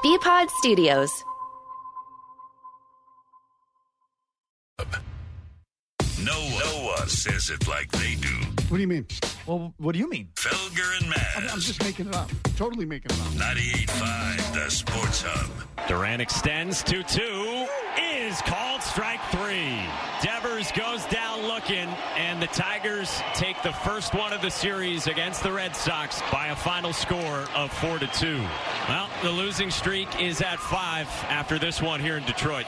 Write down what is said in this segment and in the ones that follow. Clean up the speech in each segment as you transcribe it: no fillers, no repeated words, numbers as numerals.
BPod Studios. No one says it like they do. What do you mean? Well, what do you mean? Felger and Maz. I'm just making it up. Totally making it up. 98.5, the Sports Hub. Durant extends 2-2. Is called strike 3. Devers goes down looking, and the Tigers take the first one of the series against the Red Sox by a final score of 4-2. Well, the losing streak is at 5 after this one here in Detroit.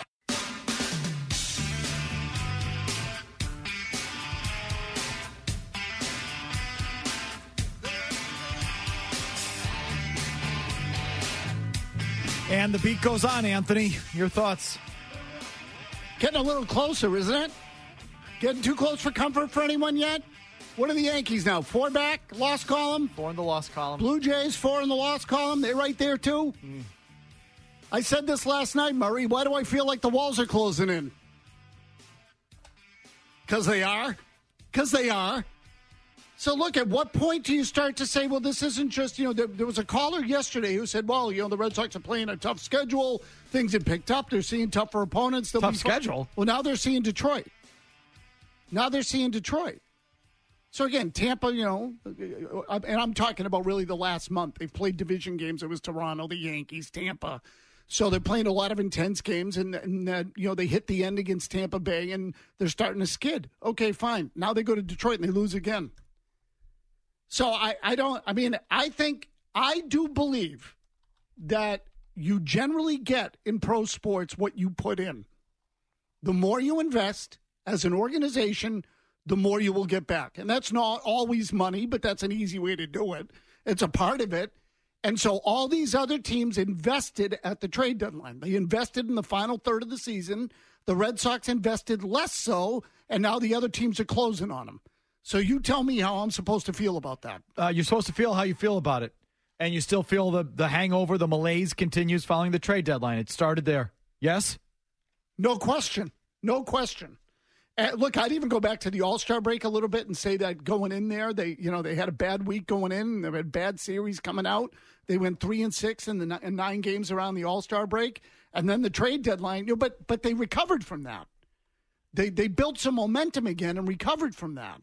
And the beat goes on, Anthony. Your thoughts? Getting a little closer, isn't it? Getting too close for comfort for anyone yet? What are the Yankees now? 4 back, lost column? 4 in the lost column. Blue Jays, 4 in the lost column. They're right there, too. I said this last night, Murray. Why do I feel like the walls are closing in? Because they are. Because they are. So, look, at what point do you start to say, well, this isn't just, there was a caller yesterday who said, well, the Red Sox are playing a tough schedule. Things have picked up. They're seeing tougher opponents. Tough schedule? Well, now they're seeing Detroit. So, again, Tampa, and I'm talking about really the last month. They've played division games. It was Toronto, the Yankees, Tampa. So they're playing a lot of intense games, and they hit the end against Tampa Bay, and they're starting to skid. Okay, fine. Now they go to Detroit, and they lose again. So I do believe that you generally get in pro sports what you put in. The more you invest as an organization, the more you will get back. And that's not always money, but that's an easy way to do it. It's a part of it. And so all these other teams invested at the trade deadline. They invested in the final third of the season. The Red Sox invested less so, and now the other teams are closing on them. So you tell me how I'm supposed to feel about that. You're supposed to feel how you feel about it. And you still feel the hangover, the malaise continues following the trade deadline. It started there. Yes? No question. No question. Look, I'd even go back to the All-Star break a little bit and say that going in there, they had a bad week going in. They had bad series coming out. They went 3-6 in 9 games around the All-Star break. And then the trade deadline, but they recovered from that. They built some momentum again and recovered from that.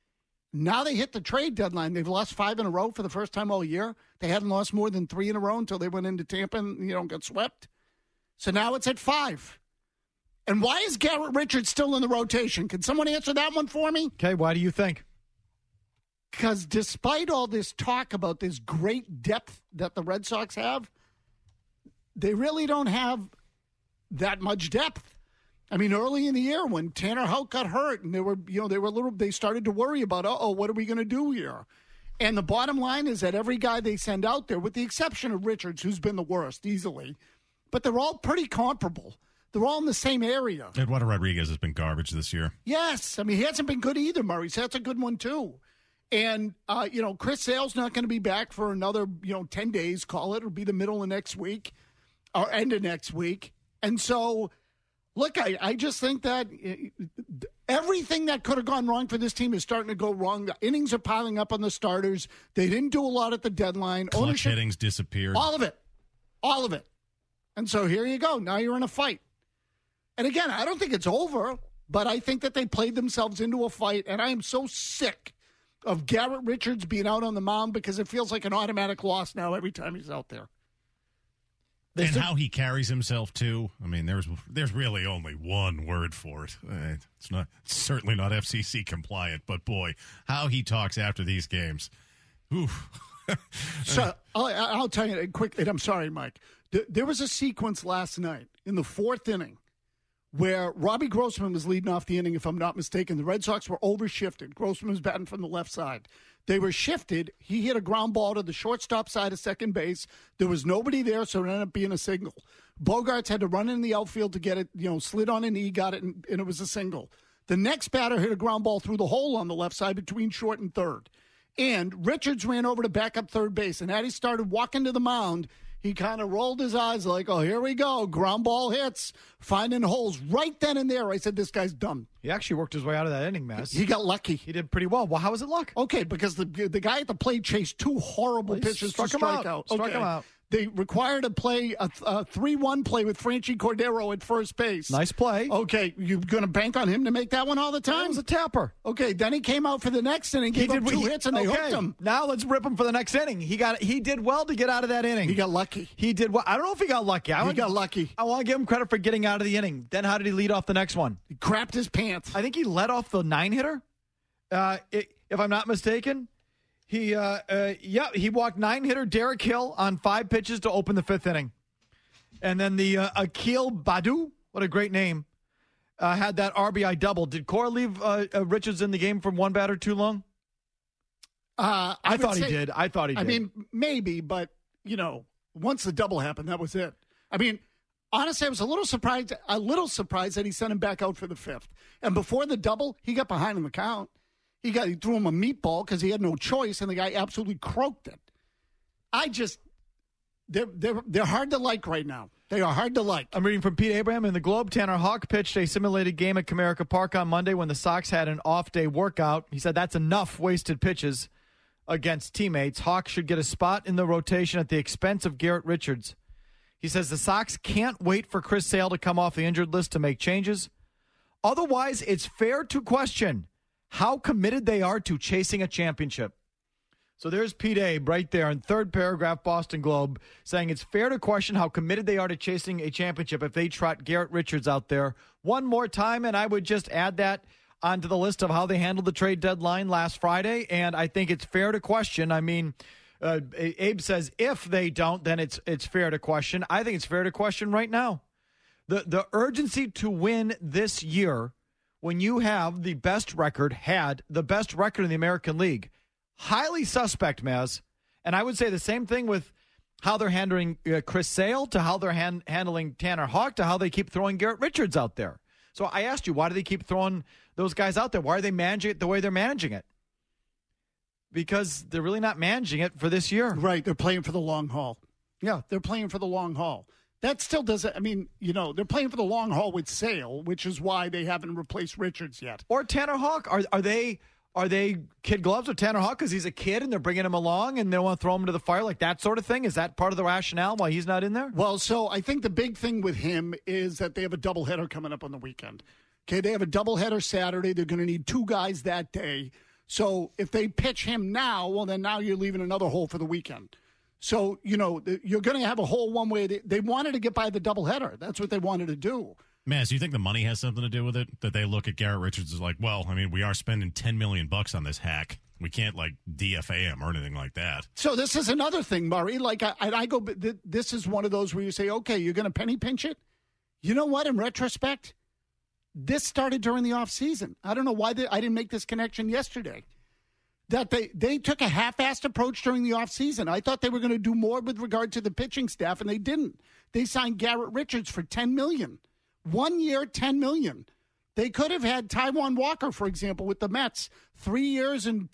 Now they hit the trade deadline. They've lost 5 in a row for the first time all year. They hadn't lost more than 3 in a row until they went into Tampa and, got swept. So now it's at 5. And why is Garrett Richards still in the rotation? Can someone answer that one for me? Okay, why do you think? Because despite all this talk about this great depth that the Red Sox have, they really don't have that much depth. I mean, early in the year when Tanner Houck got hurt and they started to worry about, what are we going to do here? And the bottom line is that every guy they send out there, with the exception of Richards, who's been the worst easily, but they're all pretty comparable. They're all in the same area. Eduardo Rodriguez has been garbage this year. Yes. I mean, he hasn't been good either, Murray. So that's a good one, too. And, Chris Sale's not going to be back for another, 10 days, call it. It'll be the middle of next week or end of next week. And so, look, I just think that everything that could have gone wrong for this team is starting to go wrong. The innings are piling up on the starters. They didn't do a lot at the deadline. Clutch hittings disappeared. All of it. And so here you go. Now you're in a fight. And again, I don't think it's over, but I think that they played themselves into a fight, and I am so sick of Garrett Richards being out on the mound because it feels like an automatic loss now every time he's out there. And how he carries himself, too. I mean, there's really only one word for it. It's certainly not FCC compliant, but boy, how he talks after these games. Oof. So I'll tell you quickly, and I'm sorry, Mike. There was a sequence last night in the 4th inning where Robbie Grossman was leading off the inning, if I'm not mistaken. The Red Sox were overshifted. Grossman was batting from the left side. They were shifted. He hit a ground ball to the shortstop side of second base. There was nobody there, so it ended up being a single. Bogarts had to run in the outfield to get it, slid on a knee, got it, and it was a single. The next batter hit a ground ball through the hole on the left side between short and third. And Richards ran over to back up third base. And as he started walking to the mound, he kind of rolled his eyes like, oh, here we go. Ground ball hits, finding holes. Right then and there, I said, this guy's done. He actually worked his way out of that inning, Maz. He got lucky. He did pretty well. Well, how was it luck? Okay, because the guy at the plate chased 2 horrible pitches to strike out. Struck him out. They required a play, a 3-1 play with Franchi Cordero at first base. Nice play. Okay, you're going to bank on him to make that one all the time? It was a tapper. Okay, then he came out for the next inning, gave up 2 hits, and they hooked him. Now let's rip him for the next inning. He did well to get out of that inning. He got lucky. He did well. I don't know if he got lucky. He got lucky. I want to give him credit for getting out of the inning. Then how did he lead off the next one? He crapped his pants. I think he led off the 9-hitter. If I'm not mistaken. He walked 9-hitter Derek Hill on 5 pitches to open the 5th inning. And then the Akil Badu, what a great name, had that RBI double. Did Cora leave Richards in the game from one batter too long? I thought he did. I mean, maybe, but, once the double happened, that was it. I mean, honestly, I was a little surprised that he sent him back out for the 5th. And before the double, he got behind in the count. He threw him a meatball because he had no choice, and the guy absolutely croaked it. They're hard to like right now. They are hard to like. I'm reading from Pete Abraham in the Globe. Tanner Houck pitched a simulated game at Comerica Park on Monday when the Sox had an off-day workout. He said that's enough wasted pitches against teammates. Houck should get a spot in the rotation at the expense of Garrett Richards. He says the Sox can't wait for Chris Sale to come off the injured list to make changes. Otherwise, it's fair to question how committed they are to chasing a championship. So there's Pete Abe right there in 3rd paragraph, Boston Globe, saying it's fair to question how committed they are to chasing a championship if they trot Garrett Richards out there one more time. And I would just add that onto the list of how they handled the trade deadline last Friday. And I think it's fair to question. I mean, Abe says if they don't, then it's fair to question. I think it's fair to question right now. The urgency to win this year, when you have the best record, in the American League, highly suspect, Maz. And I would say the same thing with how they're handling Chris Sale, to how they're handling Tanner Houck, to how they keep throwing Garrett Richards out there. So I asked you, why do they keep throwing those guys out there? Why are they managing it the way they're managing it? Because they're really not managing it for this year. Right, they're playing for the long haul. Yeah, they're playing for the long haul. That still doesn't, they're playing for the long haul with Sale, which is why they haven't replaced Richards yet. Or Tanner Houck. Are they kid gloves with Tanner Houck because he's a kid and they're bringing him along and they want to throw him into the fire, like that sort of thing? Is that part of the rationale why he's not in there? Well, so I think the big thing with him is that they have a doubleheader coming up on the weekend. Okay, they have a doubleheader Saturday. They're going to need 2 guys that day. So if they pitch him now, well, then now you're leaving another hole for the weekend. So, you're going to have a whole one way. They wanted to get by the doubleheader. That's what they wanted to do. Man, do you think the money has something to do with it? That they look at Garrett Richards as like, well, I mean, we are spending $10 million on this hack. We can't, DFA him or anything like that. So this is another thing, Murray. This is one of those where you say, okay, you're going to penny pinch it? You know what? In retrospect, this started during the offseason. I don't know why I didn't make this connection yesterday. That they took a half-assed approach during the offseason. I thought they were going to do more with regard to the pitching staff, and they didn't. They signed Garrett Richards for $10 million. 1 year, $10 million. They could have had Taijuan Walker, for example, with the Mets, 3 years and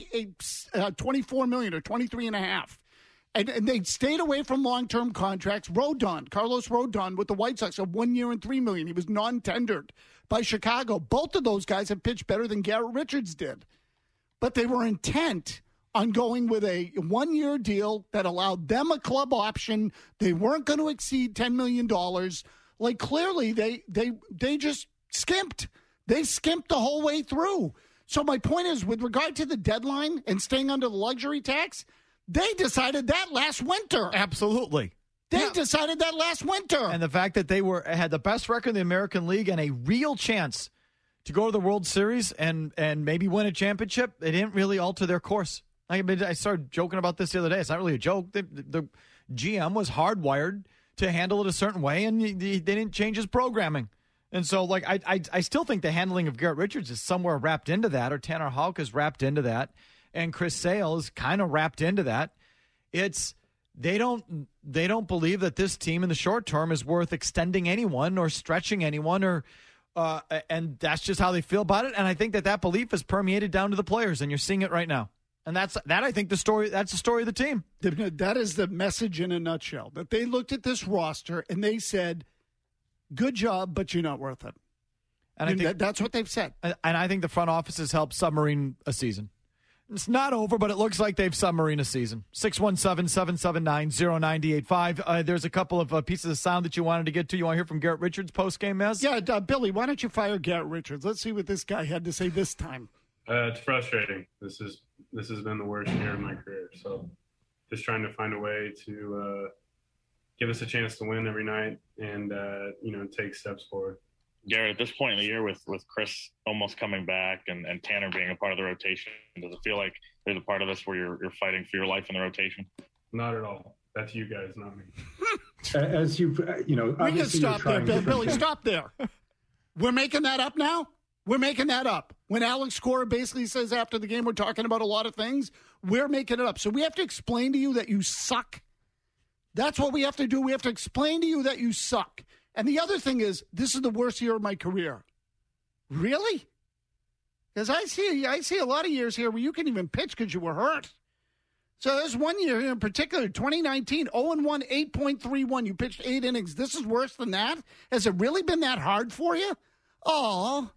$24 million or 23.5. And they stayed away from long-term contracts. Carlos Rodon with the White Sox, of 1 year and $3 million. He was non-tendered by Chicago. Both of those guys have pitched better than Garrett Richards did. But they were intent on going with a 1 year deal that allowed them a club option. They weren't going to exceed $10 million. Clearly, they just skimped. They skimped the whole way through. So my point is, with regard to the deadline and staying under the luxury tax, they decided that last winter. Absolutely. They decided that last winter. And the fact that they had the best record in the American League and a real chance to go to the World Series and maybe win a championship, they didn't really alter their course. I started joking about this the other day. It's not really a joke. The GM was hardwired to handle it a certain way, and they didn't change his programming. And so, I still think the handling of Garrett Richards is somewhere wrapped into that, or Tanner Houck is wrapped into that, and Chris Sale is kind of wrapped into that. They don't believe that this team in the short term is worth extending anyone or stretching anyone, and that's just how they feel about it. And I think that belief is permeated down to the players, and you're seeing it right now. And that's I think the story. That's the story of the team. That is the message in a nutshell. That they looked at this roster and they said, "Good job, but you're not worth it." And I think that's what they've said. And I think the front office has helped submarine a season. It's not over, but it looks like they've submarined a season. 617-779-0985. There's a couple of pieces of sound that you wanted to get to. You want to hear from Garrett Richards post-game, Mez? Yeah, Billy, why don't you fire Garrett Richards? Let's see what this guy had to say this time. It's frustrating. This has been the worst year of my career. So just trying to find a way to give us a chance to win every night and, take steps forward. Garrett, at this point in the year with Chris almost coming back and Tanner being a part of the rotation, does it feel like there's a part of this where you're fighting for your life in the rotation? Not at all. That's you guys, not me. As we can stop there, Billy, stop there. We're making that up now? We're making that up. When Alex Cora basically says after the game we're talking about a lot of things, we're making it up. So we have to explain to you that you suck. That's what we have to do. We have to explain to you that you suck. And the other thing is, this is the worst year of my career. Really? Because I see a lot of years here where you can even pitch because you were hurt. So there's one year here in particular, 2019, 0-1, 8.31. You pitched 8 innings. This is worse than that? Has it really been that hard for you? Oh,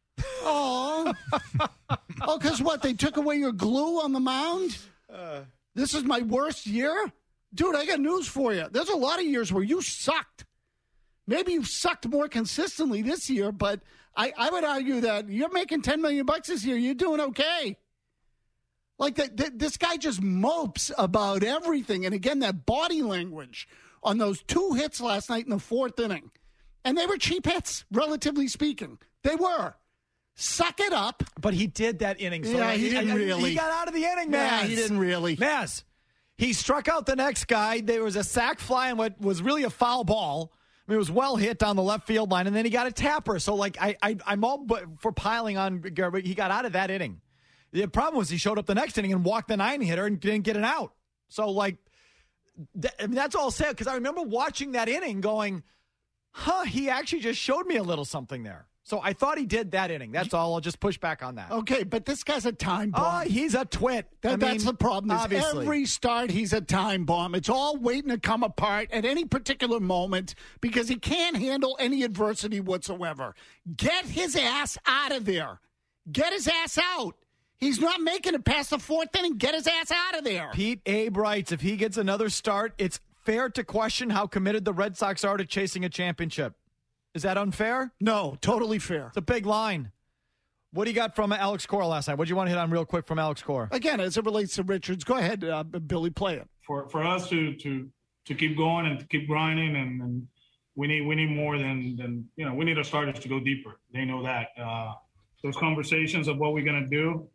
because what? They took away your glue on the mound? This is my worst year? Dude, I got news for you. There's a lot of years where you sucked. Maybe you've sucked more consistently this year, but I would argue that you're making $10 million this year. You're doing okay. Like, this guy just mopes about everything. And again, that body language on those 2 hits last night in the 4th inning. And they were cheap hits, relatively speaking. They were. Suck it up. But he did that inning. So yeah, he didn't really. He got out of the inning, Maz. Yeah, he didn't really. Maz, he struck out the next guy. There was a sac fly on what was really a foul ball. I mean, it was well hit down the left field line, and then he got a tapper. So, I'm all but for piling on Garrett. He got out of that inning. The problem was he showed up the next inning and walked the 9-hitter and didn't get an out. So, that's all said, because I remember watching that inning going, he actually just showed me a little something there. So I thought he did that inning. That's all. I'll just push back on that. Okay, but this guy's a time bomb. Oh, he's a twit. That's the problem. Obviously. Every start, he's a time bomb. It's all waiting to come apart at any particular moment because he can't handle any adversity whatsoever. Get his ass out of there. Get his ass out. He's not making it past the 4th inning. Get his ass out of there. Pete Abe writes, if he gets another start, it's fair to question how committed the Red Sox are to chasing a championship. Is that unfair? No, totally fair. It's a big line. What do you got from Alex Cora last night? What do you want to hit on real quick from Alex Cora? Again, as it relates to Richards, go ahead, Billy, play it. For us to keep going and to keep grinding, and we need more than we need our starters to go deeper. They know that. Those conversations of what we're gonna do,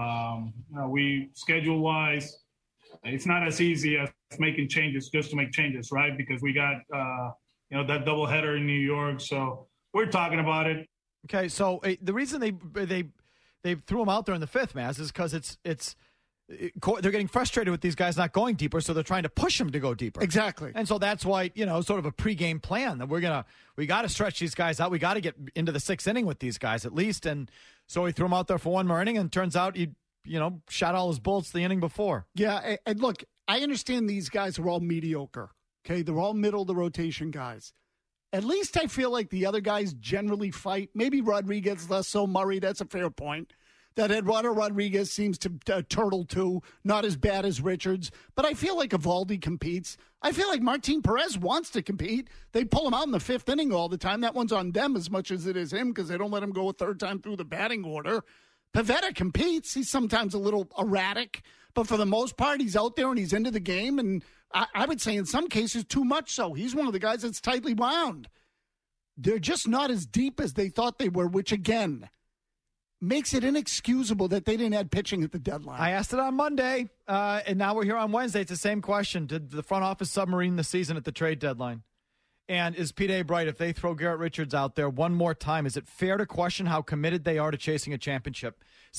we schedule wise, it's not as easy as making changes just to make changes, right? Because we got that doubleheader in New York, so we're talking about it. Okay, so the reason they threw him out there in the 5th, Maz, is because they're getting frustrated with these guys not going deeper, so they're trying to push him to go deeper. Exactly. And so that's why, sort of a pregame plan that we got to stretch these guys out. We got to get into the 6th inning with these guys at least. And so he threw him out there for one more inning, and turns out he, shot all his bullets the inning before. Yeah, and look, I understand these guys are all mediocre. Okay, they're all middle of the rotation guys. At least I feel like the other guys generally fight. Maybe Rodriguez less so. Murray, that's a fair point. That Eduardo Rodriguez seems to turtle too. Not as bad as Richards. But I feel like Eovaldi competes. I feel like Martin Perez wants to compete. They pull him out in the 5th inning all the time. That one's on them as much as it is him because they don't let him go a 3rd time through the batting order. Pivetta competes. He's sometimes a little erratic. But for the most part, he's out there and he's into the game. And I would say in some cases too much so. He's one of the guys that's tightly wound. They're just not as deep as they thought they were, which, again, makes it inexcusable that they didn't add pitching at the deadline. I asked it on Monday, and now we're here on Wednesday. It's the same question. Did the front office submarine the season at the trade deadline? And is Pete Abe right? If they throw Garrett Richards out there one more time, is it fair to question how committed they are to chasing a championship?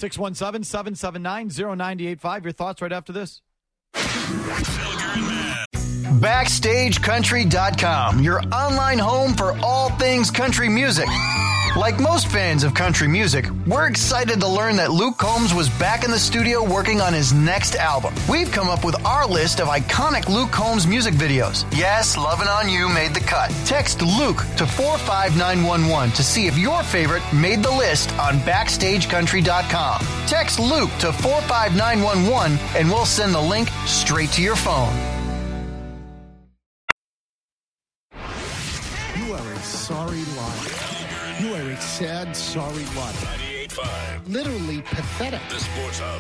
617-779-0985. Your thoughts right after this. BackstageCountry.com, your online home for all things country music. Like most fans of country music, we're excited to learn that Luke Combs was back in the studio working on his next album. We've come up with our list of iconic Luke Combs music videos. Yes, Lovin' On You made the cut. Text Luke to 45911 to see if your favorite made the list on BackstageCountry.com. Text Luke to 45911 and we'll send the link straight to your phone. You are a sorry lot. You are a sad, sorry lot. 98.5. Literally pathetic. The Sports Hub.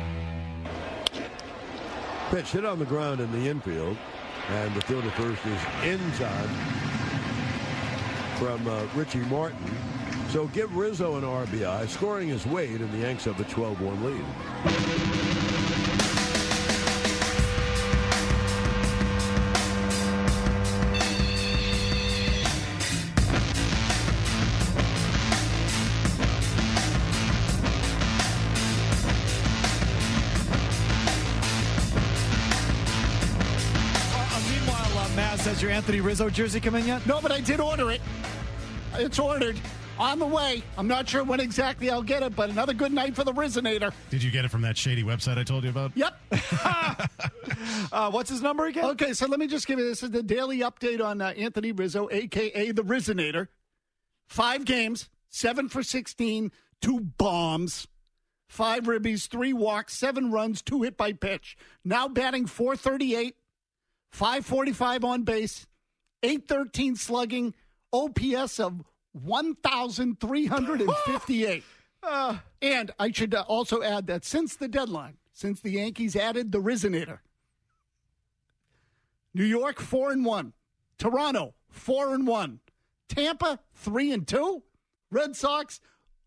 Pitch hit on the ground in the infield, and the throw to first is in time from Richie Martin. So give Rizzo an RBI, scoring his Wade, and the Yanks have a 12-1 lead. Has your Anthony Rizzo jersey come in yet? No, but I did order it. It's ordered. On the way. I'm not sure when exactly I'll get it, but another good night for the Rizinator. Did you get it from that shady website I told you about? Yep. What's his number again? Okay, so let me just give you this. Is the daily update on Anthony Rizzo, a.k.a. the Rizinator. 5 games, 7 for 16, 2 bombs, 5 ribbies, 3 walks, 7 runs, 2 hit by pitch. Now batting .438. 545 on base, 813 slugging, OPS of 1,358. And I should also add that since the deadline, since the Yankees added the Rizinator, New York 4-1, Toronto 4-1, Tampa 3-2, Red Sox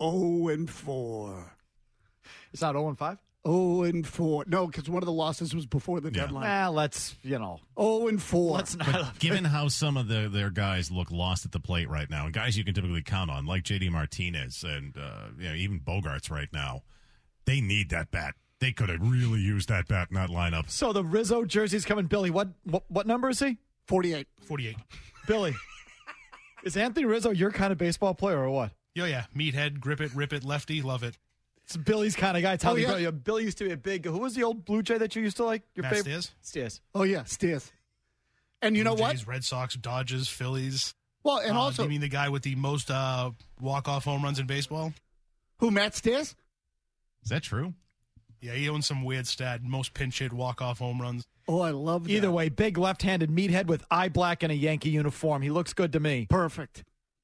0-4. It's not 0-5? 0-4. No, because one of the losses was before the deadline. Let's, 0-4. Let's not. Given how some of their guys look lost at the plate right now, and guys you can typically count on, like J.D. Martinez and even Bogarts right now, they need that bat. They could have really used that bat in that lineup. So the Rizzo jersey's coming. Billy, what number is he? 48. 48. Billy, is Anthony Rizzo your kind of baseball player or what? Oh, yeah. Meathead, grip it, rip it, lefty, love it. It's Billy's kind of guy. Tell me, Billy used to be a big. Who was the old Blue Jay that you used to like? Your Matt favorite? Steers. Oh yeah, Steers. And you know Blue what? Jays, Red Sox, Dodgers, Phillies. Well, and also, you mean the guy with the most walk-off home runs in baseball? Who, Matt Steers? Is that true? Yeah, he owns some weird stat. Most pinch hit walk-off home runs. Oh, I love that. Either way, big left-handed meathead with eye black and a Yankee uniform. He looks good to me. Perfect.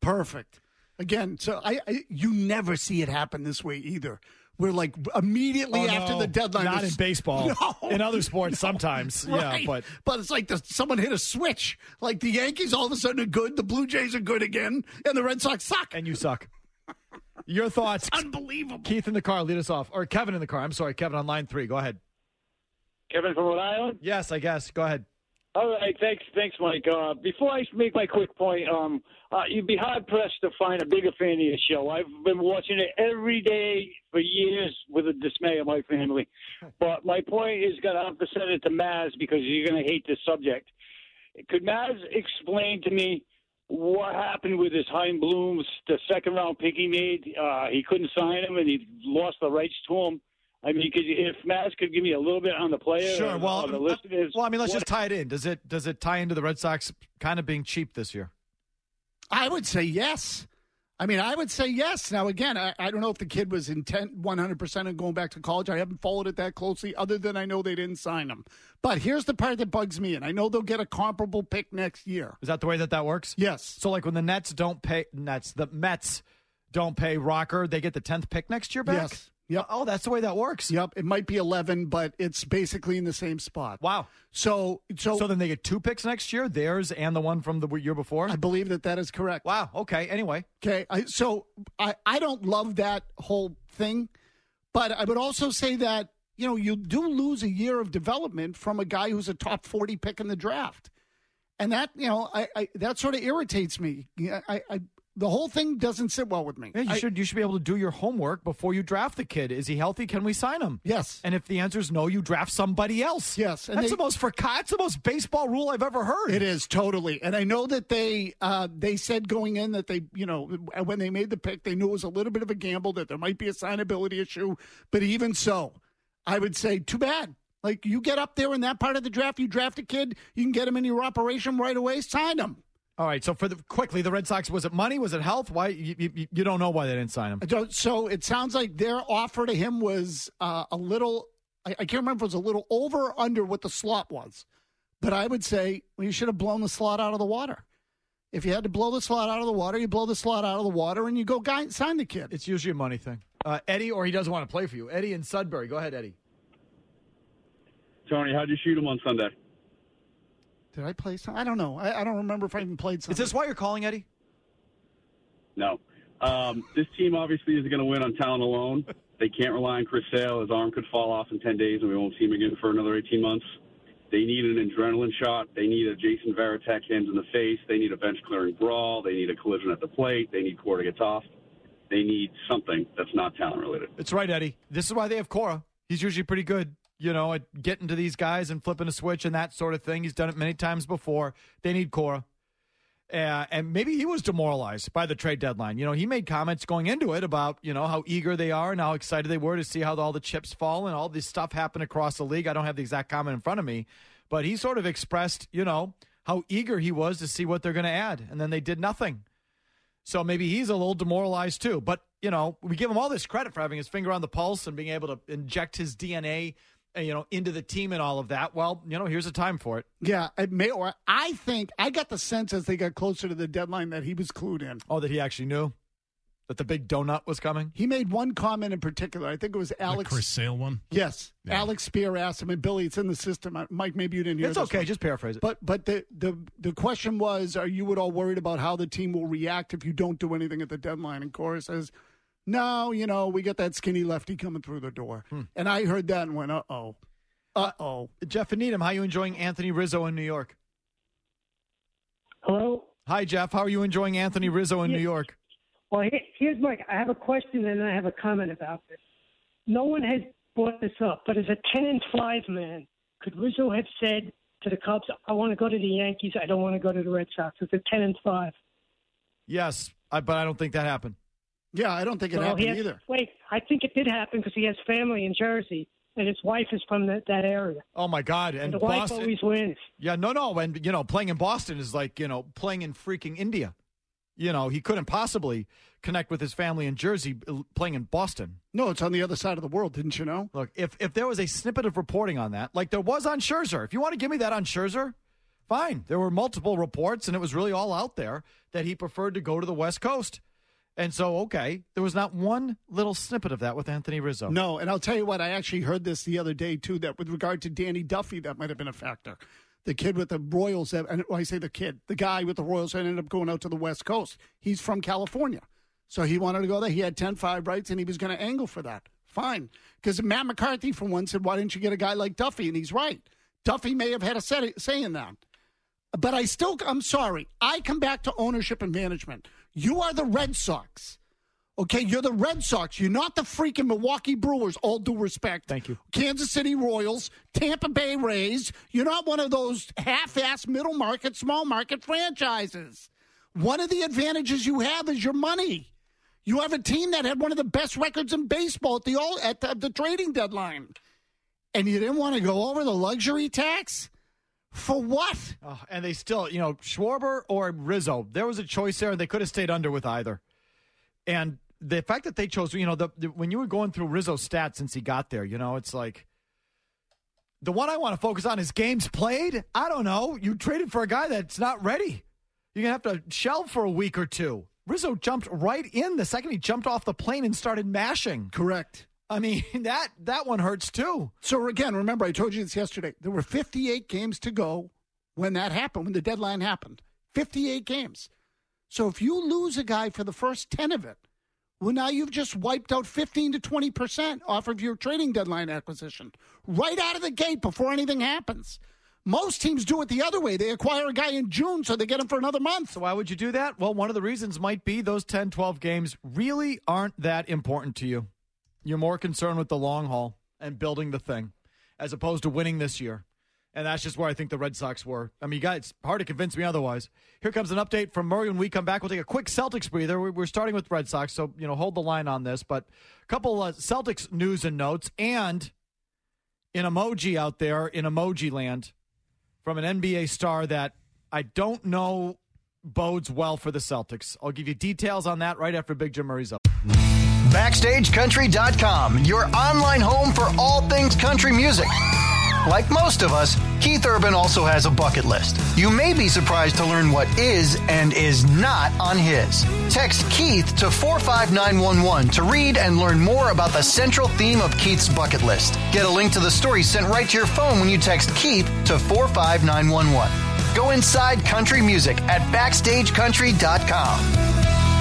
Again, so you never see it happen this way either. We're like immediately after the deadline. Not in baseball. No, in other sports, sometimes. Right. Yeah, but it's like someone hit a switch. Like the Yankees all of a sudden are good, the Blue Jays are good again, and the Red Sox suck. And you suck. Your thoughts? It's unbelievable. Keith in the car, lead us off. Or Kevin in the car. I'm sorry, Kevin on line 3. Go ahead. Kevin from Rhode Island? Yes, I guess. Go ahead. All right, thanks, Mike. Before I make my quick point, you'd be hard-pressed to find a bigger fan of your show. I've been watching it every day for years with the dismay of my family. But my point is going to have to send it to Maz because you're going to hate this subject. Could Maz explain to me what happened with his Hein Blums, the second-round pick he made? He couldn't sign him, and he lost the rights to him. I mean, if Maz could give me a little bit on the player, sure. Well, the listeners. Let's just tie it in. Does it tie into the Red Sox kind of being cheap this year? I would say yes. I would say yes. Now, again, I don't know if the kid was intent 100% on going back to college. I haven't followed it that closely, other than I know they didn't sign him. But here's the part that bugs me, and I know they'll get a comparable pick next year. Is that the way that works? Yes. So, like when the Mets don't pay Rocker, they get the 10th pick next year back? Yes. Yep. Oh, that's the way that works. Yep. It might be 11, but it's basically in the same spot. Wow. So then they get 2 picks next year, theirs and the one from the year before? I believe that is correct. Wow. Okay. Anyway. Okay. I don't love that whole thing, but I would also say that, you do lose a year of development from a guy who's a top 40 pick in the draft. And that, that sort of irritates me. the whole thing doesn't sit well with me. Yeah, you should be able to do your homework before you draft the kid. Is he healthy? Can we sign him? Yes. And if the answer is no, you draft somebody else. Yes. And that's the most baseball rule I've ever heard. It is, totally. And I know that they said going in that they, when they made the pick, they knew it was a little bit of a gamble, that there might be a signability issue. But even so, I would say too bad. Like, you get up there in that part of the draft, you draft a kid, you can get him in your operation right away, sign him. All right, so quickly, the Red Sox, was it money? Was it health? Why you don't know why they didn't sign him? So it sounds like their offer to him was a little, I can't remember if it was a little over or under what the slot was. But I would say, well, you should have blown the slot out of the water. If you had to blow the slot out of the water, you blow the slot out of the water and you go sign the kid. It's usually a money thing. Eddie, or he doesn't want to play for you. Eddie in Sudbury. Go ahead, Eddie. Tony, how'd you shoot him on Sunday? Did I play some? I don't know. I don't remember if I even played something. Is this why you're calling, Eddie? No. This team obviously isn't going to win on talent alone. They can't rely on Chris Sale. His arm could fall off in 10 days, and we won't see him again for another 18 months. They need an adrenaline shot. They need a Jason Varitek hands in the face. They need a bench-clearing brawl. They need a collision at the plate. They need Cora to get tossed. They need something that's not talent-related. That's right, Eddie. This is why they have Cora. He's usually pretty good. At getting to these guys and flipping a switch and that sort of thing. He's done it many times before. They need Cora. And maybe he was demoralized by the trade deadline. He made comments going into it about, how eager they are and how excited they were to see how all the chips fall and all this stuff happen across the league. I don't have the exact comment in front of me, but he sort of expressed, how eager he was to see what they're going to add. And then they did nothing. So maybe he's a little demoralized too. But, we give him all this credit for having his finger on the pulse and being able to inject his DNA into the team and all of that. Well, here's a time for it. Yeah, I think I got the sense as they got closer to the deadline that he was clued in. Oh, that he actually knew that the big donut was coming? He made one comment in particular. I think it was Alex. The Chris Sale one? Yes. Yeah. Alex Spear asked him, and Billy, it's in the system. Mike, maybe you didn't hear It's okay. Just paraphrase it. But the question was, are you at all worried about how the team will react if you don't do anything at the deadline? And Cora says, no, we got that skinny lefty coming through the door. And I heard that and went, uh-oh. Jeff and Needham, how are you enjoying Anthony Rizzo in New York? Hello? Hi, Jeff. How are you enjoying Anthony Rizzo in New York? Well, here's I have a question and I have a comment about this. No one has brought this up, but as a 10-5 man, could Rizzo have said to the Cubs, I want to go to the Yankees, I don't want to go to the Red Sox? It's a 10-5. Yes, but I don't think that happened. Yeah, I don't think it happened either. Wait, I think it did happen because he has family in Jersey, and his wife is from that area. Oh, my God. And the Boston, wife always wins. Yeah, no. And, playing in Boston is like, playing in freaking India. He couldn't possibly connect with his family in Jersey playing in Boston. No, it's on the other side of the world, didn't you know? Look, if there was a snippet of reporting on that, like there was on Scherzer, if you want to give me that on Scherzer, fine. There were multiple reports, and it was really all out there that he preferred to go to the West Coast. And so, okay, there was not one little snippet of that with Anthony Rizzo. No, and I'll tell you what, I actually heard this the other day, too, that with regard to Danny Duffy, that might have been a factor. The kid with the Royals, and I say the kid, the guy with the Royals ended up going out to the West Coast. He's from California. So he wanted to go there. He had 10-5 rights, and he was going to angle for that. Fine. Because Matt McCarthy, for one, said, why didn't you get a guy like Duffy? And he's right. Duffy may have had a say in that. But I'm sorry. I come back to ownership and management. You are the Red Sox. Okay, you're the Red Sox. You're not the freaking Milwaukee Brewers, all due respect. Thank you. Kansas City Royals, Tampa Bay Rays. You're not one of those half-ass middle market, small market franchises. One of the advantages you have is your money. You have a team that had one of the best records in baseball at the trading deadline. And you didn't want to go over the luxury tax? For what? Oh, and they still, Schwarber or Rizzo, there was a choice there, and they could have stayed under with either. And the fact that they chose, when you were going through Rizzo's stats since he got there, it's like the one I want to focus on is games played. I don't know. You traded for a guy that's not ready. You're going to have to shelve for a week or two. Rizzo jumped right in the second he jumped off the plane and started mashing. Correct. I mean, that one hurts too. So, again, remember, I told you this yesterday. There were 58 games to go when that happened, when the deadline happened. 58 games. So if you lose a guy for the first 10 of it, well, now you've just wiped out 15 to 20% off of your trading deadline acquisition right out of the gate before anything happens. Most teams do it the other way. They acquire a guy in June so they get him for another month. So why would you do that? Well, one of the reasons might be those 10, 12 games really aren't that important to you. You're more concerned with the long haul and building the thing as opposed to winning this year. And that's just where I think the Red Sox were. I mean, it's hard to convince me otherwise. Here comes an update from Murray. When we come back, we'll take a quick Celtics breather. We're starting with Red Sox, so hold the line on this. But a couple Celtics news and notes, and an emoji out there in emoji land from an NBA star that I don't know bodes well for the Celtics. I'll give you details on that right after Big Jim Murray's up. BackstageCountry.com, your online home for all things country music. Like most of us, Keith Urban also has a bucket list. You may be surprised to learn what is and is not on his. Text Keith to 45911 to read and learn more about the central theme of Keith's bucket list. Get a link to the story sent right to your phone when you text Keith to 45911. Go inside country music at BackstageCountry.com.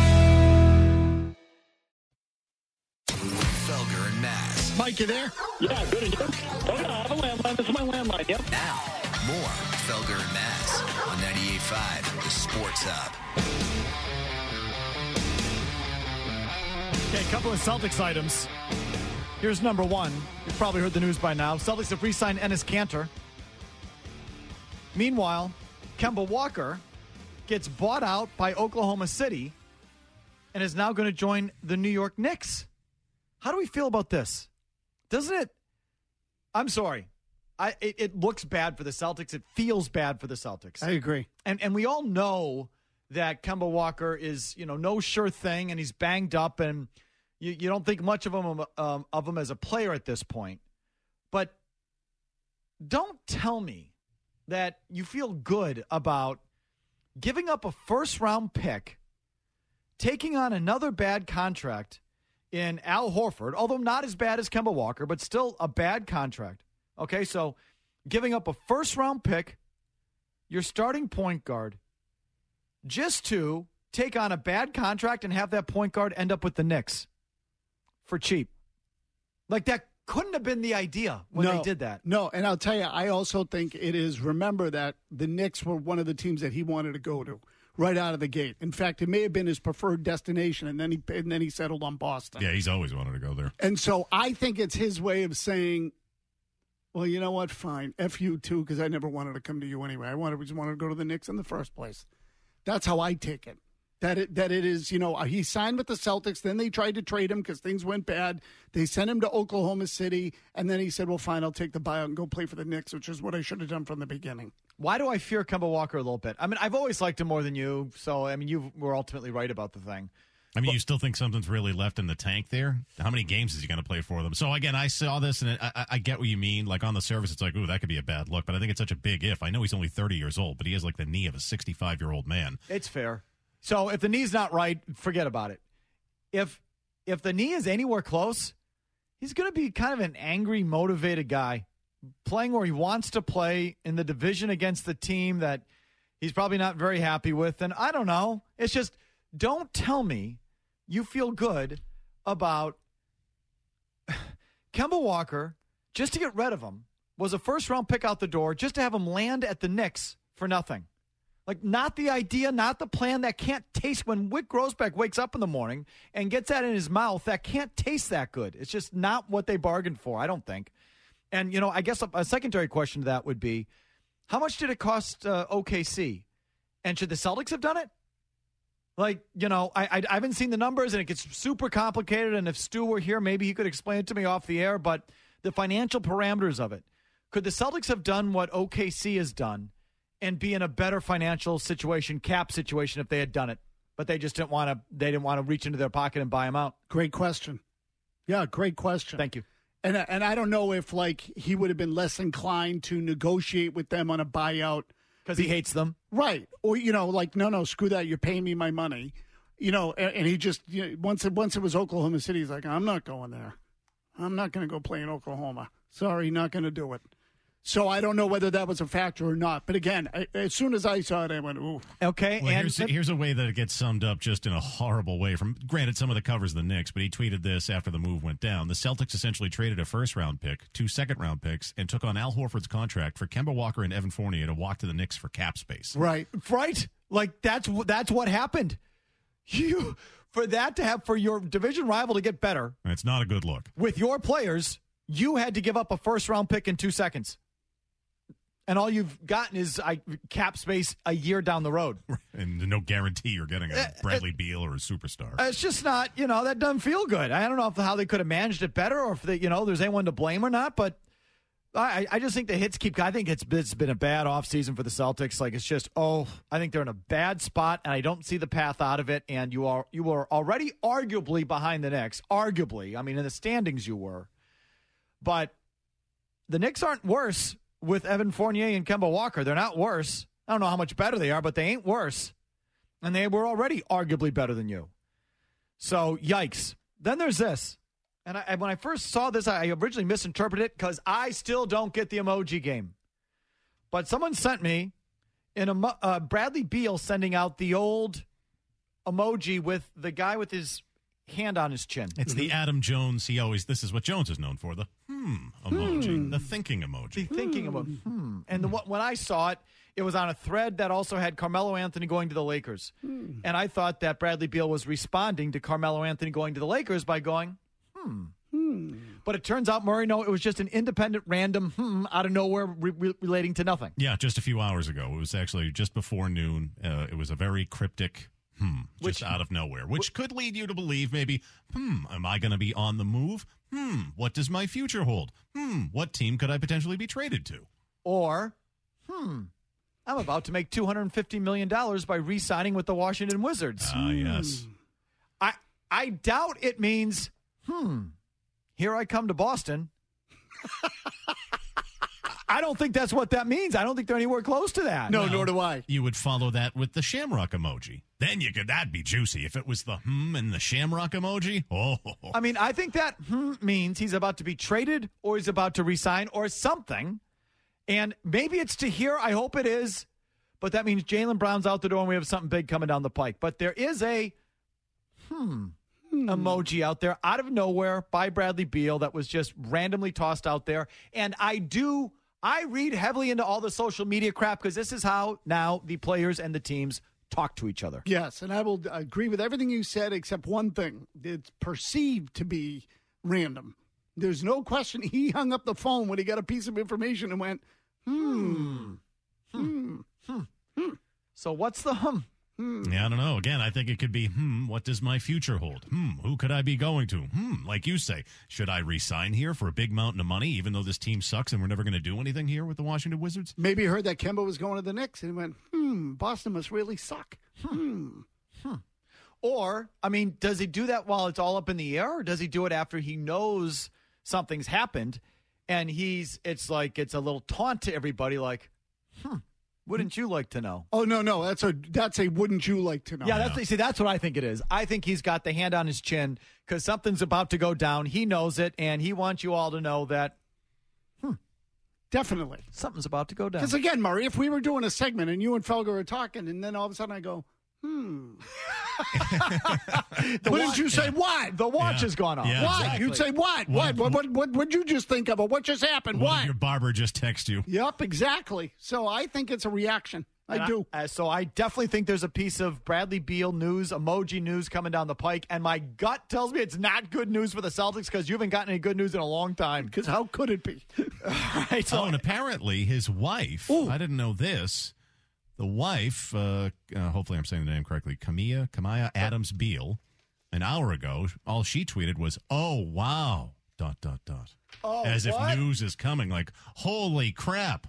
Mike, you there? Yeah, good. Oh, yeah, I have a landline. This is my landline, yep. Now, more Felger and Mazz on 98.5, the Sports Hub. Okay, a couple of Celtics items. Here's number one. You've probably heard the news by now. Celtics have re-signed Enes Kanter. Meanwhile, Kemba Walker gets bought out by Oklahoma City and is now going to join the New York Knicks. How do we feel about this? Doesn't it? I'm sorry. It looks bad for the Celtics. It feels bad for the Celtics. I agree. And we all know that Kemba Walker is, no sure thing, and he's banged up, and you don't think much of him as a player at this point. But don't tell me that you feel good about giving up a first-round pick, taking on another bad contract in Al Horford, although not as bad as Kemba Walker, but still a bad contract. Okay, so giving up a first-round pick, your starting point guard, just to take on a bad contract and have that point guard end up with the Knicks for cheap. Like, that couldn't have been the idea when they did that. No, and I'll tell you, I also think it is, remember that the Knicks were one of the teams that he wanted to go to right out of the gate. In fact, it may have been his preferred destination, and then he settled on Boston. Yeah, he's always wanted to go there. And so I think it's his way of saying, well, you know what? Fine. F you too, because I never wanted to come to you anyway. I just wanted to go to the Knicks in the first place. That's how I take it. That it is, he signed with the Celtics. Then they tried to trade him because things went bad. They sent him to Oklahoma City. And then he said, well, fine, I'll take the buyout and go play for the Knicks, which is what I should have done from the beginning. Why do I fear Kemba Walker a little bit? I mean, I've always liked him more than you. So, I mean, you were ultimately right about the thing. I mean, you still think something's really left in the tank there? How many games is he going to play for them? So, again, I saw this, and I get what you mean. Like, on the surface, it's like, ooh, that could be a bad look. But I think it's such a big if. I know he's only 30 years old, but he has, like, the knee of a 65-year-old man. It's fair. So, if the knee's not right, forget about it. If the knee is anywhere close, he's going to be kind of an angry, motivated guy, playing where he wants to play in the division against the team that he's probably not very happy with. And I don't know. It's just, don't tell me you feel good about Kemba Walker, just to get rid of him, was a first-round pick out the door, just to have him land at the Knicks for nothing. Like, not the idea, not the plan. That can't taste. When Wick Grossbeck wakes up in the morning and gets that in his mouth, that can't taste that good. It's just not what they bargained for, I don't think. And, I guess a secondary question to that would be, how much did it cost OKC? And should the Celtics have done it? Like, I haven't seen the numbers, and it gets super complicated. And if Stu were here, maybe he could explain it to me off the air. But the financial parameters of it, could the Celtics have done what OKC has done and be in a better financial situation, cap situation, if they had done it? But they just didn't want to. They didn't want to reach into their pocket and buy him out. Great question. Yeah, great question. Thank you. And I don't know if he would have been less inclined to negotiate with them on a buyout. Because he hates them. Right. Or, no, screw that. You're paying me my money. And he just, once it was Oklahoma City, he's like, I'm not going there. I'm not going to go play in Oklahoma. Sorry, not going to do it. So I don't know whether that was a factor or not. But again, as soon as I saw it, I went, ooh. Okay. Well, here's a way that it gets summed up just in a horrible way. From granted, some of the covers of the Knicks, but he tweeted this after the move went down. The Celtics essentially traded a first-round pick, 2 second-round picks, and took on Al Horford's contract for Kemba Walker and Evan Fournier to walk to the Knicks for cap space. Right. Like that's what happened. For your division rival to get better. It's not a good look. With your players, you had to give up a first-round pick in 2 seconds. And all you've gotten is cap space a year down the road. And no guarantee you're getting a Bradley Beal or a superstar. It's just not, that doesn't feel good. I don't know how they could have managed it better or if there's anyone to blame or not. But I just think the hits keep. I think it's been a bad offseason for the Celtics. Like, it's just, I think they're in a bad spot, and I don't see the path out of it. And you are already arguably behind the Knicks. Arguably. I mean, in the standings you were. But the Knicks aren't worse with Evan Fournier and Kemba Walker. They're not worse. I don't know how much better they are, but they ain't worse. And they were already arguably better than you. So, yikes. Then there's this. And when I first saw this, I originally misinterpreted it because I still don't get the emoji game. But someone sent me Bradley Beal sending out the old emoji with the guy with his hand on his chin. It's the Adam Jones. This is what Jones is known for, the emoji, the thinking emoji. The thinking emoji. And when I saw it, it was on a thread that also had Carmelo Anthony going to the Lakers. And I thought that Bradley Beal was responding to Carmelo Anthony going to the Lakers by going, But it turns out, Murray, no, it was just an independent, random out of nowhere relating to nothing. Yeah, just a few hours ago. It was actually just before noon. It was a very cryptic just out of nowhere, which could lead you to believe maybe, am I going to be on the move? What does my future hold? What team could I potentially be traded to? Or, I'm about to make $250 million by re-signing with the Washington Wizards. Yes. I doubt it means, here I come to Boston. I don't think that's what that means. I don't think they're anywhere close to that. No, nor do I. You would follow that with the shamrock emoji. Then that'd be juicy. If it was the and the shamrock emoji, I mean, I think that means he's about to be traded or he's about to resign or something. And maybe it's to here. I hope it is. But that means Jaylen Brown's out the door and we have something big coming down the pike. But there is a emoji out there out of nowhere by Bradley Beal that was just randomly tossed out there. And I read heavily into all the social media crap because this is how now the players and the teams talk to each other. Yes, and I will agree with everything you said except one thing. It's perceived to be random. There's no question he hung up the phone when he got a piece of information and went, So what's the Yeah, I don't know. Again, I think it could be, what does my future hold? Who could I be going to? Like you say, should I re-sign here for a big mountain of money, even though this team sucks and we're never going to do anything here with the Washington Wizards? Maybe he heard that Kemba was going to the Knicks and he went, Boston must really suck. Or, I mean, does he do that while it's all up in the air, or does he do it after he knows something's happened and it's like it's a little taunt to everybody like, wouldn't you like to know? Oh, no. That's a wouldn't you like to know? Yeah, that's what I think it is. I think he's got the hand on his chin because something's about to go down. He knows it, and he wants you all to know that, definitely. Something's about to go down. Because again, Murray, if we were doing a segment and you and Felger are talking, and then all of a sudden I go, wouldn't you say what? The watch has gone off. Yeah, what? exactly. You'd say what? What'd you just think of? Or what just happened? What? Your barber just texted you. Yep, exactly. So I think it's a reaction. I do. So I definitely think there's a piece of Bradley Beal news, emoji news coming down the pike, and my gut tells me it's not good news for the Celtics because you haven't gotten any good news in a long time. Because how could it be? Right, so, and apparently his wife, I didn't know this, the wife, hopefully I'm saying the name correctly, Kamaya Adams Beal, an hour ago, all she tweeted was, "Oh, wow, ... Oh, as what? if news is coming, like, holy crap.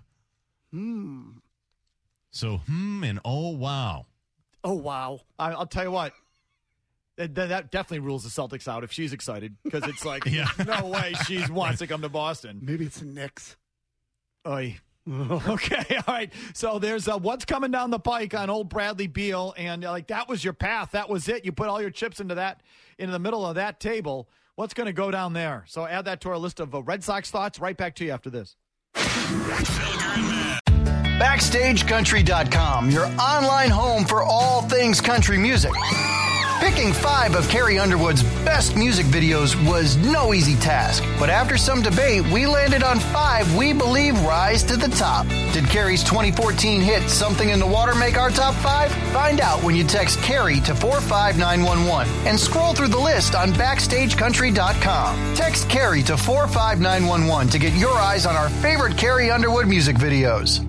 So, and oh, wow. Oh, wow. I'll tell you what. That definitely rules the Celtics out if she's excited because it's like, no way she wants to come to Boston. Maybe it's the Knicks. Oy. Okay, all right. So there's what's coming down the pike on old Bradley Beal, and that was your path. That was it. You put all your chips into the middle of that table. What's going to go down there? So add that to our list of Red Sox thoughts. Right back to you after this. BackstageCountry.com, your online home for all things country music. Picking 5 of Carrie Underwood's best music videos was no easy task, but after some debate, we landed on 5 we believe rise to the top. Did Carrie's 2014 hit Something in the Water make our top 5? Find out when you text Carrie to 45911 and scroll through the list on BackstageCountry.com. Text Carrie to 45911 to get your eyes on our favorite Carrie Underwood music videos.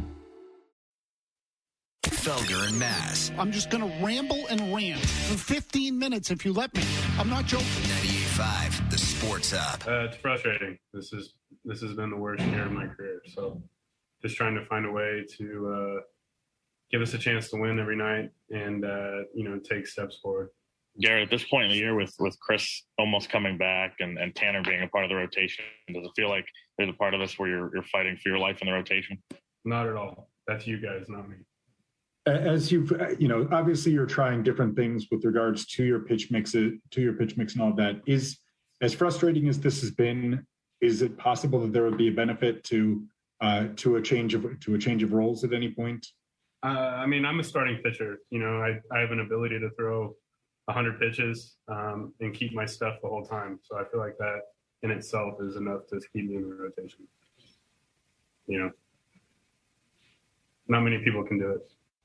Felger and Mass. I'm just going to ramble and rant for 15 minutes if you let me. I'm not joking. 98.5, the Sports Hub. It's frustrating. This has been the worst year of my career. So just trying to find a way to give us a chance to win every night and, take steps forward. Garrett, at this point in the year with Chris almost coming back and Tanner being a part of the rotation, does it feel like there's a part of this where you're fighting for your life in the rotation? Not at all. That's you guys, not me. As you've, obviously you're trying different things with regards to your pitch mix and all that. Is as frustrating as this has been, is it possible that there would be a benefit to a change of roles at any point? I'm a starting pitcher. I have an ability to throw 100 pitches and keep my stuff the whole time. So I feel like that in itself is enough to keep me in the rotation. Not many people can do it.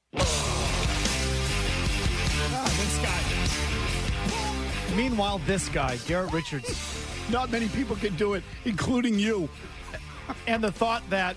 This guy. Meanwhile, this guy, Garrett Richards. Not many people can do it, including you. And the thought that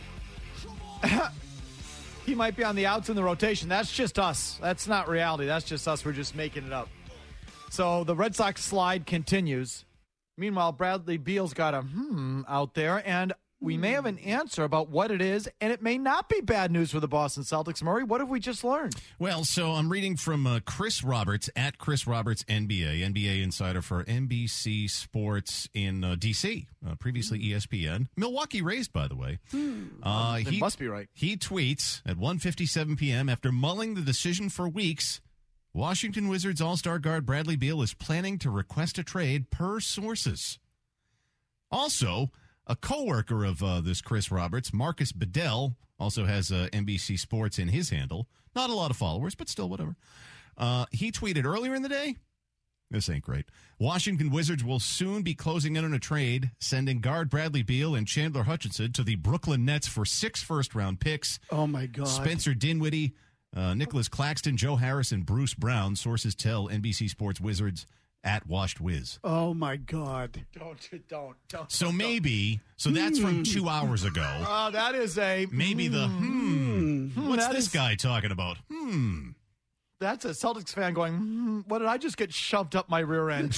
he might be on the outs in the rotation, that's just us. That's not reality. That's just us. We're just making it up. So the Red Sox slide continues. Meanwhile, Bradley Beal's got a out there, and we may have an answer about what it is, and it may not be bad news for the Boston Celtics. Murray, what have we just learned? Well, so I'm reading from Chris Roberts at Chris Roberts NBA insider for NBC Sports in D.C., previously ESPN. Milwaukee raised, by the way. He must be right. He tweets at 1:57 p.m. after mulling the decision for weeks, Washington Wizards All-Star guard Bradley Beal is planning to request a trade per sources. Also, a co-worker of this Chris Roberts, Marcus Bedell, also has NBC Sports in his handle. Not a lot of followers, but still whatever. He tweeted earlier in the day, this ain't great. Washington Wizards will soon be closing in on a trade, sending guard Bradley Beal and Chandler Hutchinson to the Brooklyn Nets for 6 first-round picks. Oh, my God. Spencer Dinwiddie, Nicholas Claxton, Joe Harris, and Bruce Brown. Sources tell NBC Sports Wizards at Washed Wiz. Oh, my God. Don't. So maybe, that's from 2 hours ago. That is a... Maybe what's this guy talking about? That's a Celtics fan going, what did I just get shoved up my rear end?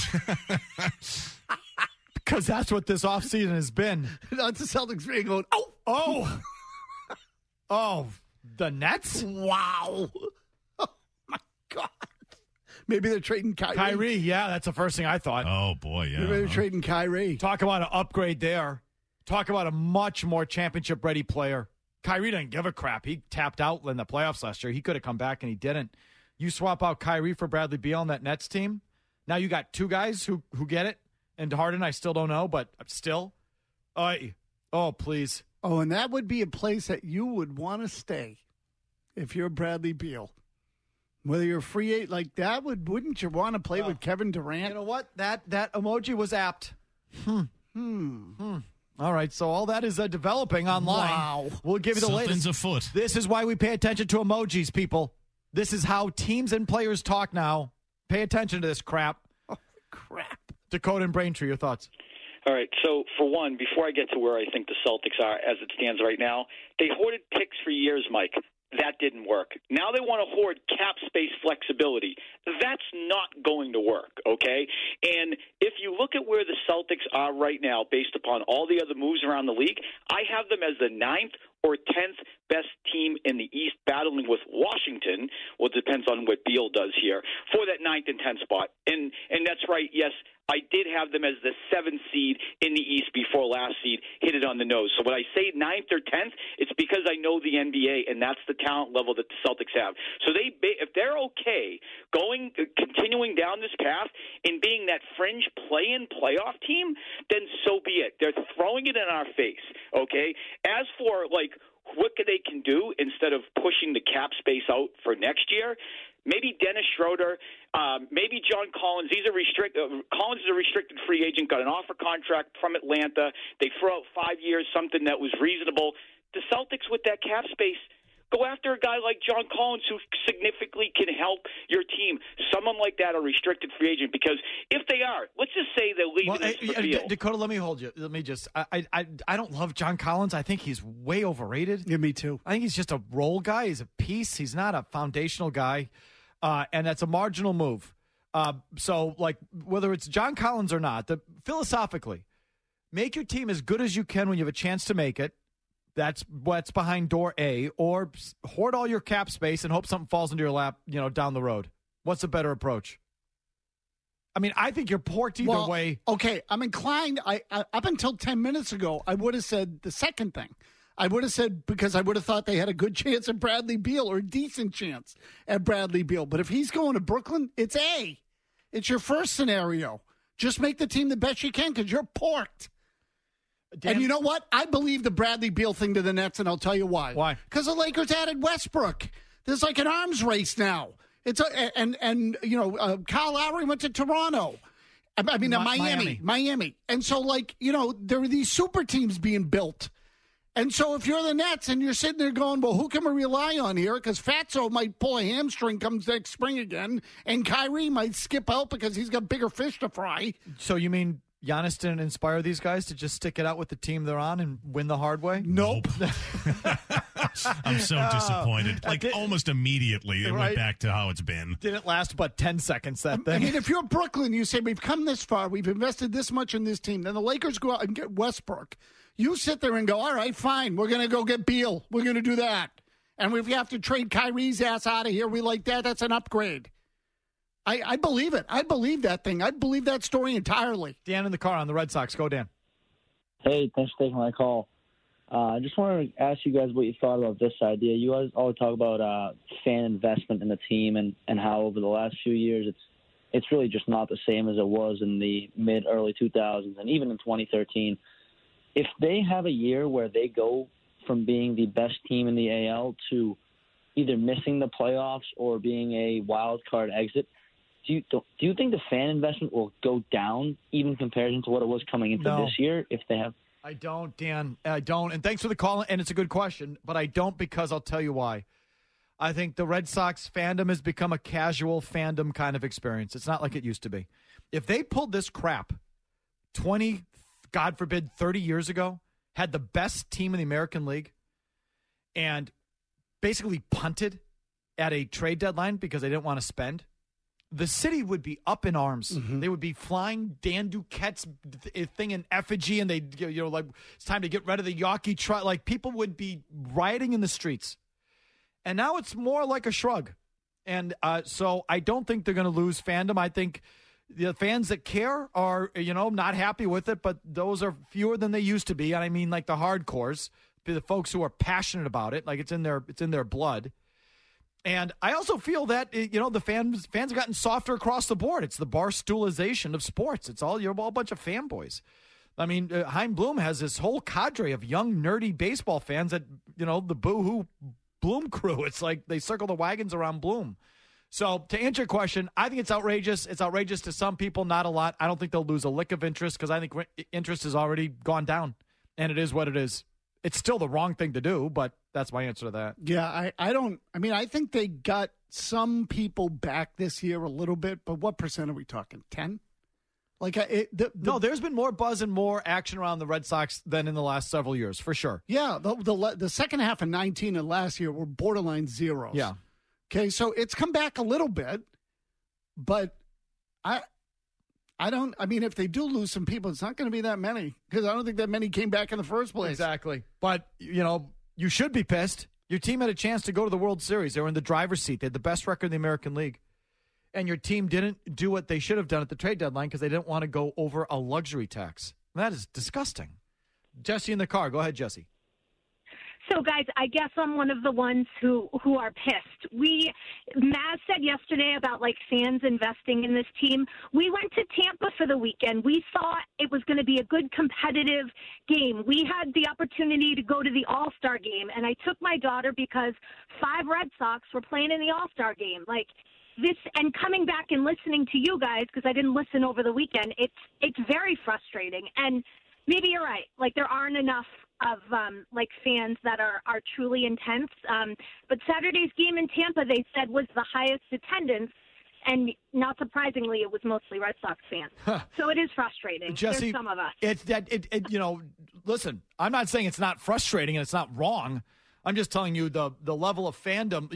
Because that's what this offseason has been. That's the Celtics fan going, Oh, the Nets? Wow. Oh, my God. Maybe they're trading Kyrie. Yeah, that's the first thing I thought. Oh, boy, yeah. Maybe they're trading Kyrie. Talk about an upgrade there. Talk about a much more championship-ready player. Kyrie didn't give a crap. He tapped out in the playoffs last year. He could have come back, and he didn't. You swap out Kyrie for Bradley Beal on that Nets team. Now you got 2 guys who get it. And Harden, I still don't know, but still. Oh, please. Oh, and that would be a place that you would want to stay if you're Bradley Beal. Whether you're a free agent like that, wouldn't you want to play with Kevin Durant? You know what? That emoji was apt. All right, so all that is developing online. Wow. We'll give you the latest. Something's afoot. This is why we pay attention to emojis, people. This is how teams and players talk now. Pay attention to this crap. Oh, crap. Dakota and Braintree, your thoughts? All right, so for one, before I get to where I think the Celtics are as it stands right now, they hoarded picks for years, Mike. That didn't work. Now they want to hoard cap space flexibility. That's not going to work, okay? And if you look at where the Celtics are right now, based upon all the other moves around the league, I have them as the 9th or 10th best team in the East, battling with Washington. Well, it depends on what Beal does here, for that 9th and 10th spot. And And that's right. Yes, I did have them as the 7th seed in the East before last seed hit it on the nose. So when I say 9th or 10th, it's because I know the NBA, and that's the talent level that the Celtics have. So if they're okay continuing down this path and being that fringe play-in playoff team, then so be it. They're throwing it in our face, okay? As for, what they can do instead of pushing the cap space out for next year, maybe Dennis Schroeder, maybe John Collins. Collins is a restricted free agent, got an offer contract from Atlanta. They throw out 5 years, something that was reasonable. The Celtics, with that cap space, go after a guy like John Collins who significantly can help your team. Someone like that, a restricted free agent, because if they are, let's just say they're leaving this for field. Dakota, let me hold you. Let me just I don't love John Collins. I think he's way overrated. Yeah, me too. I think he's just a role guy. He's a piece. He's not a foundational guy. And that's a marginal move. So, whether it's John Collins or not, philosophically, make your team as good as you can when you have a chance to make it. That's what's behind door A, or hoard all your cap space and hope something falls into your lap, down the road. What's a better approach? I mean, I think you're porked either way. Okay, I'm inclined. Up until 10 minutes ago, I would have said the second thing. I would have said, because I would have thought they had a good chance at Bradley Beal, or a decent chance at Bradley Beal. But if he's going to Brooklyn, it's A. It's your first scenario. Just make the team the best you can, because you're porked. And you know what? I believe the Bradley Beal thing to the Nets, and I'll tell you why. Why? Because the Lakers added Westbrook. There's like an arms race now. It's Kyle Lowry went to Toronto. I mean, Miami. And so, there are these super teams being built. And so if you're the Nets and you're sitting there going, well, who can we rely on here? Because Fatso might pull a hamstring comes next spring again, and Kyrie might skip out because he's got bigger fish to fry. So you mean Giannis didn't inspire these guys to just stick it out with the team they're on and win the hard way? Nope. I'm so disappointed. Almost immediately, it went back to how it's been. Didn't last but 10 seconds, that thing. I mean, if you're Brooklyn, you say, we've come this far, we've invested this much in this team. Then the Lakers go out and get Westbrook. You sit there and go, all right, fine, we're going to go get Beal. We're going to do that. And if we have to trade Kyrie's ass out of here, we like that. That's an upgrade. I believe it. I believe that thing. I believe that story entirely. Dan in the car on the Red Sox. Go, Dan. Hey, thanks for taking my call. I just wanted to ask you guys what you thought about this idea. You guys always talk about fan investment in the team and how over the last few years it's really just not the same as it was in the mid-early 2000s and even in 2013. If they have a year where they go from being the best team in the AL to either missing the playoffs or being a wild card exit, do you think the fan investment will go down even in comparison to what it was coming into this year if they have? I don't, Dan. I don't. And thanks for the call, and it's a good question, but I don't, because I'll tell you why. I think the Red Sox fandom has become a casual fandom kind of experience. It's not like it used to be. If they pulled this crap 20, God forbid, 30 years ago, had the best team in the American League, and basically punted at a trade deadline because they didn't want to spend, the city would be up in arms. Mm-hmm. They would be flying Dan Duquette's thing in effigy, and it's time to get rid of the Yawkey truck. People would be rioting in the streets. And now it's more like a shrug. And so I don't think they're going to lose fandom. I think the fans that care are, not happy with it, but those are fewer than they used to be. And I mean, the hardcores, the folks who are passionate about it, it's in their blood. And I also feel that, the fans have gotten softer across the board. It's the barstoolization of sports. You're all a bunch of fanboys. I mean, Chaim Bloom has this whole cadre of young, nerdy baseball fans that, the boo-hoo Bloom crew. It's like they circle the wagons around Bloom. So to answer your question, I think it's outrageous. It's outrageous to some people, not a lot. I don't think they'll lose a lick of interest because I think interest has already gone down, and it is what it is. It's still the wrong thing to do, but that's my answer to that. Yeah, I think they got some people back this year a little bit, but what percent are we talking? 10? No, there's been more buzz and more action around the Red Sox than in the last several years, for sure. Yeah, the second half of 19 and last year were borderline zeros. Yeah. Okay, so it's come back a little bit, but if they do lose some people, it's not going to be that many because I don't think that many came back in the first place. Exactly. But, you should be pissed. Your team had a chance to go to the World Series. They were in the driver's seat. They had the best record in the American League. and your team didn't do what they should have done at the trade deadline because they didn't want to go over a luxury tax. That is disgusting. Jesse in the car. Go ahead, Jesse. So, guys, I guess I'm one of the ones who are pissed. Maz said yesterday about, fans investing in this team. We went to Tampa for the weekend. We saw it was going to be a good competitive game. We had the opportunity to go to the All-Star game, and I took my daughter because 5 Red Sox were playing in the All-Star game. And coming back and listening to you guys, because I didn't listen over the weekend, it's very frustrating. And maybe you're right. There aren't enough of fans that are truly intense. But Saturday's game in Tampa, they said, was the highest attendance. And not surprisingly, it was mostly Red Sox fans. So it is frustrating. Jesse, there's some of us. Listen, I'm not saying it's not frustrating and it's not wrong. I'm just telling you the level of fandom,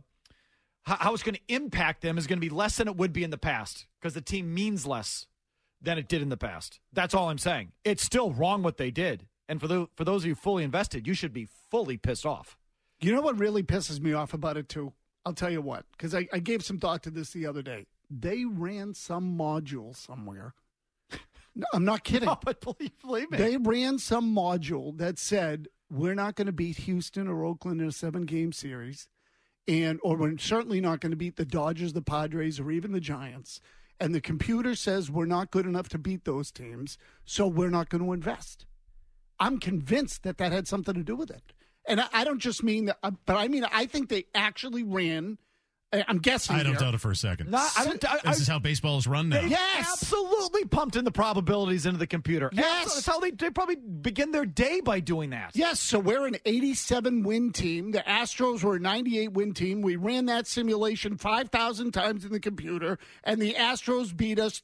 how it's going to impact them is going to be less than it would be in the past because the team means less than it did in the past. That's all I'm saying. It's still wrong what they did. And for those of you fully invested, you should be fully pissed off. You know what really pisses me off about it, too? I'll tell you what, because I gave some thought to this the other day. They ran some module somewhere. No, I'm not kidding. No, but believe me. They ran some module that said, we're not going to beat Houston or Oakland in a 7-game series, or we're certainly not going to beat the Dodgers, the Padres, or even the Giants. And the computer says we're not good enough to beat those teams, so we're not going to invest. I'm convinced that had something to do with it. And I don't just mean that, but I mean, I think they actually ran, I'm guessing I don't doubt it for a second. This is how baseball is run now. They absolutely pumped in the probabilities into the computer. Yes. That's how they probably begin their day by doing that. Yes, so we're an 87-win team. The Astros were a 98-win team. We ran that simulation 5,000 times in the computer, and the Astros beat us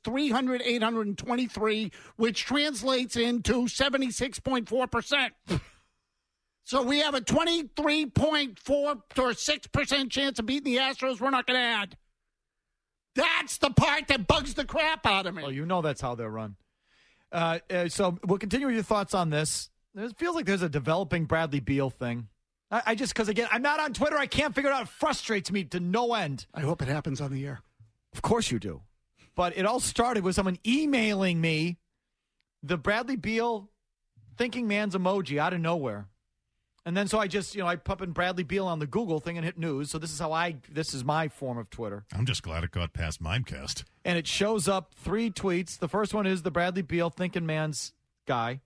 823, which translates into 76.4%. So we have a 23.4 or 6% chance of beating the Astros. We're not going to add. That's the part that bugs the crap out of me. Well, you know that's how they're run. So we'll continue with your thoughts on this. It feels like there's a developing Bradley Beal thing. I just, because again, I'm not on Twitter. I can't figure it out. It frustrates me to no end. I hope it happens on the air. Of course you do. But it all started with someone emailing me the Bradley Beal thinking man's emoji out of nowhere. And then so I just, I pop in Bradley Beal on the Google thing and hit news. So this is my form of Twitter. I'm just glad it got past Mimecast. And it shows up 3 tweets. The first one is the Bradley Beal thinking man's guy.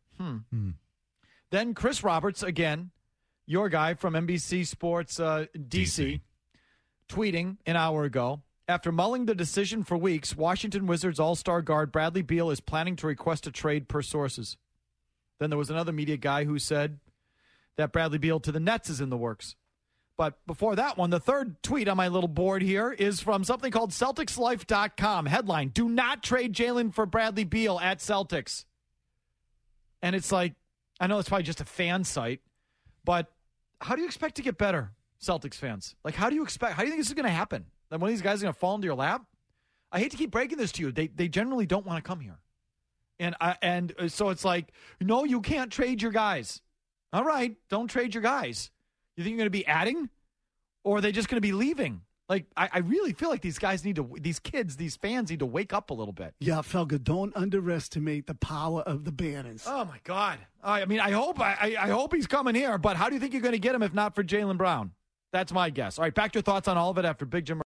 Then Chris Roberts, again, your guy from NBC Sports DC, tweeting an hour ago. After mulling the decision for weeks, Washington Wizards all-star guard Bradley Beal is planning to request a trade per sources. Then there was another media guy who said that Bradley Beal to the Nets is in the works. But before that one, the third tweet on my little board here is from something called CelticsLife.com. Headline, do not trade Jalen for Bradley Beal at Celtics. And it's like, I know it's probably just a fan site, but how do you expect to get better, Celtics fans? How do you think this is going to happen? That one of these guys is going to fall into your lap? I hate to keep breaking this to you. They generally don't want to come here. And so it's like, no, you can't trade your guys. All right, don't trade your guys. You think you're going to be adding? Or are they just going to be leaving? I really feel like these fans need to wake up a little bit. Yeah, Felga, don't underestimate the power of the banners. Oh, my God. I mean, I hope he's coming here, but how do you think you're going to get him if not for Jaylen Brown? That's my guess. All right, back to your thoughts on all of it after Big Jim.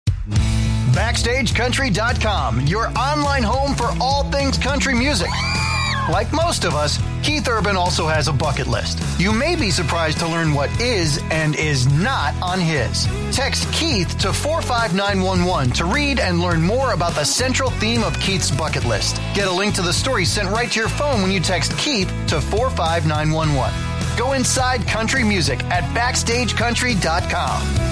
BackstageCountry.com, your online home for all things country music. Like most of us, Keith Urban also has a bucket list. You may be surprised to learn what is and is not on his. Text Keith to 45911 to read and learn more about the central theme of Keith's bucket list. Get a link to the story sent right to your phone when you text Keith to 45911. Go inside country music at BackstageCountry.com.